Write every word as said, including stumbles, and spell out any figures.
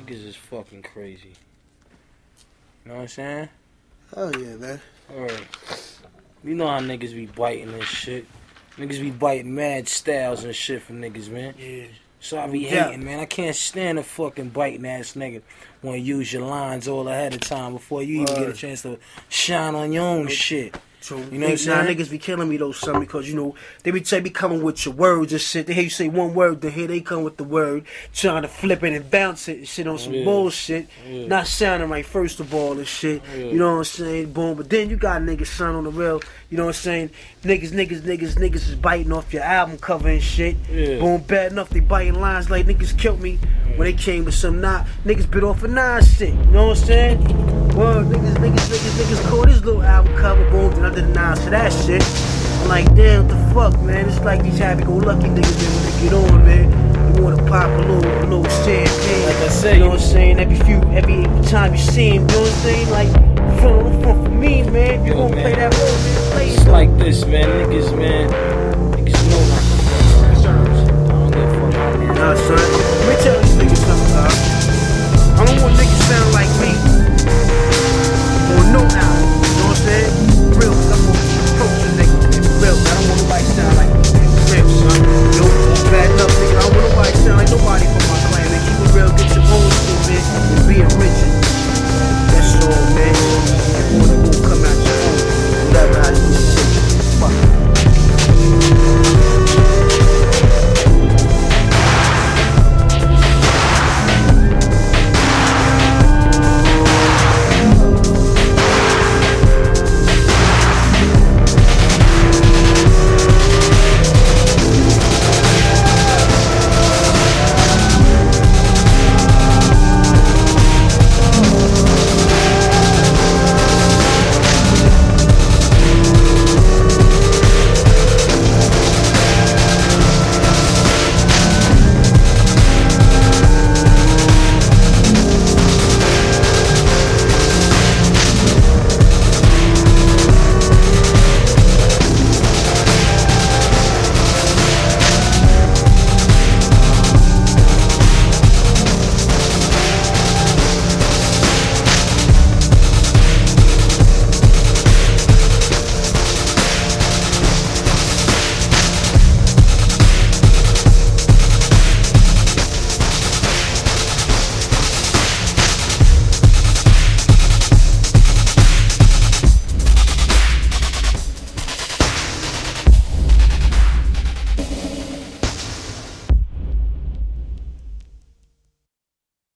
Niggas is fucking crazy. You know what I'm saying? Oh yeah, man. Alright. You know how niggas be biting and shit. Niggas be biting mad styles and shit for niggas, man. Yeah. So I be Yeah. hating, man. I can't stand a fucking biting ass nigga when you use your lines all ahead of time before you even Word. get a chance to shine on your own shit. So, You know what I'm now saying? niggas be killing me though, son, because, you know, they be, they be coming with your words and shit. They hear you say one word, then here they come with the word, trying to flip it and bounce it and shit on some Yeah. bullshit. Yeah. Not sounding right, first of all, and shit. Yeah. You know what I'm saying? Boom. But then you got niggas, son, on the real, you know what I'm saying? Niggas, niggas, niggas, niggas is biting off your album cover and shit. Yeah. Boom, bad enough, they biting lines like niggas killed me when they came with some nah, niggas bit off a nine shit. You know what I'm saying? Well, niggas, niggas, niggas, niggas caught this little album cover, boom, then I did a nine to that shit. I'm like, damn, what the fuck, man? It's like these happy-go-lucky niggas, man, when they get on, man. They wanna pop a little, a little champagne. Like I say, you know what I'm saying? Every few, every time you see him, you know what I'm saying? Like, front on the front for me, man. If you Yo, gonna man. play that role, man, play It's it. like this, man. Niggas, man. Niggas know not to fuck around. I don't give a fuck how many. Nah, son. Let me tell you, nigga.